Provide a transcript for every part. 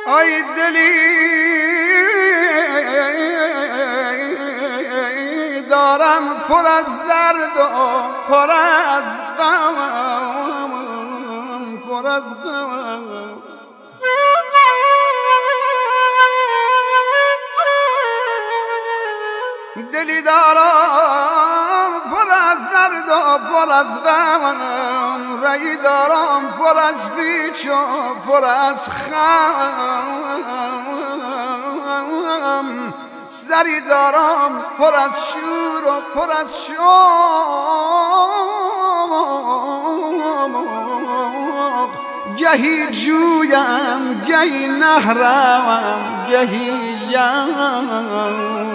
آی دلی دارم پر از درد و پر از غم، پر از غم. دلی دارم پر از درد و پر از غم، رایی دارم پر از پیچ و پر از خم، سری دارم پر از شور و پر از شوق، گهی جویم گهی نهرم گهی یم.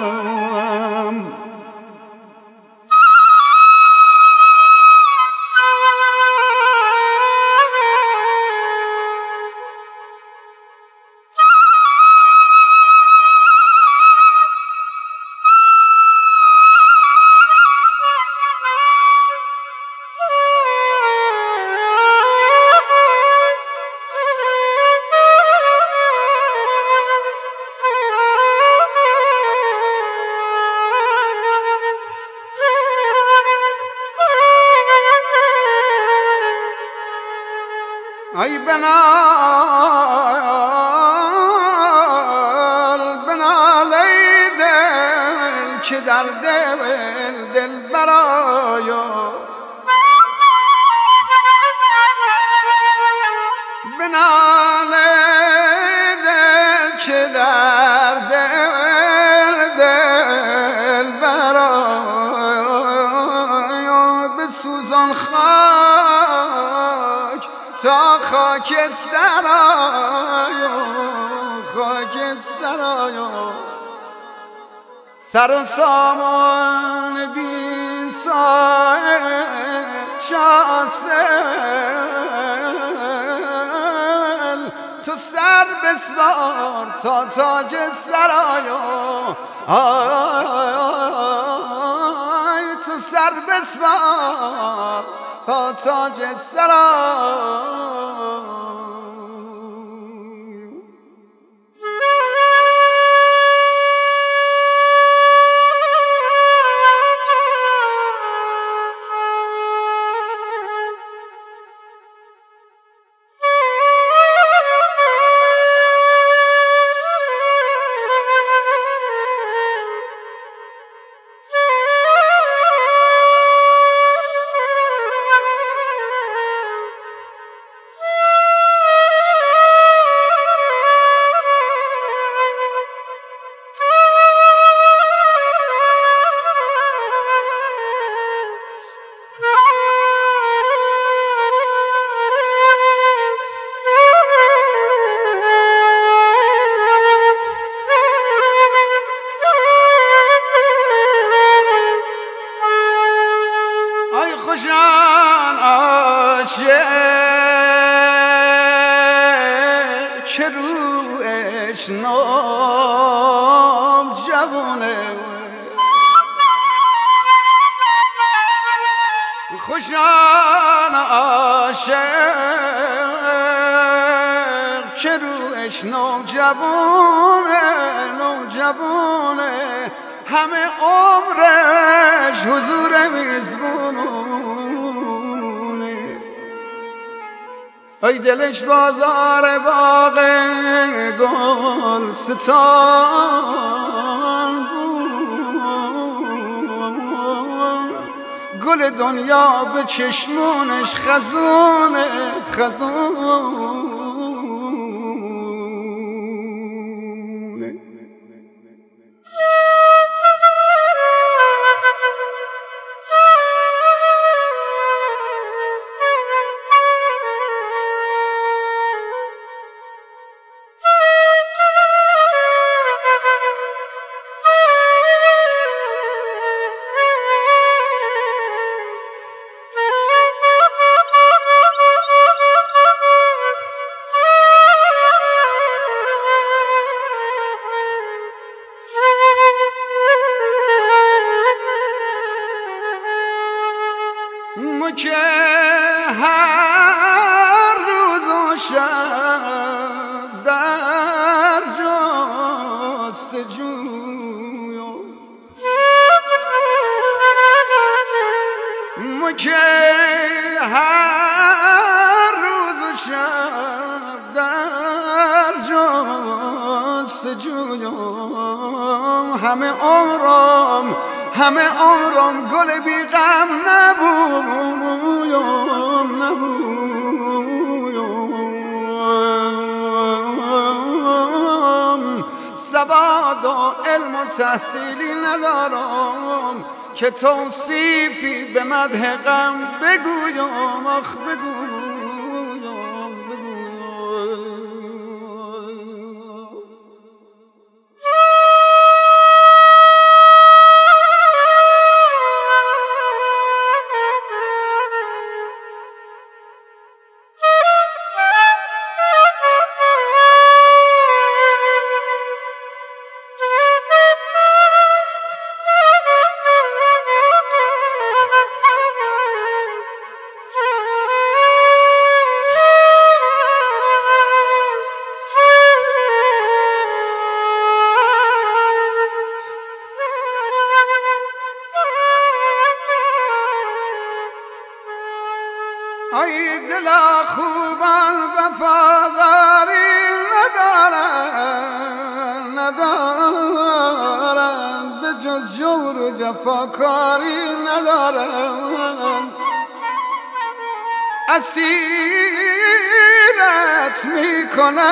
ای بنال ای دل که در دل برایا، بنال ای دل که در دل برایا، بسوزان خاک تا خاکستر آیا، خاکستر آیا. سر و سامان بی سایه شاسل، تو سر بسوار تا تاج سرایا، آی تو سر بسوار تا تاج سرایا. خوشان عاشق که روش نام جوونه، خوشان عاشق که روش نوجوونه، همه عمرش حضور میزبونه. ای دلش بازار باغ گل ستان بود، گل دنیا به چشمونش خزونه خزونه. همه عمرم گل بی غم نبویم سواد و علم و تحصیلی ندارم که توصیفی به مدح غم بگویم آخ بگویم ای دلا خوبان وفاداری ندارن به جز جور و جفاکاری ندارن اسیرت میکنن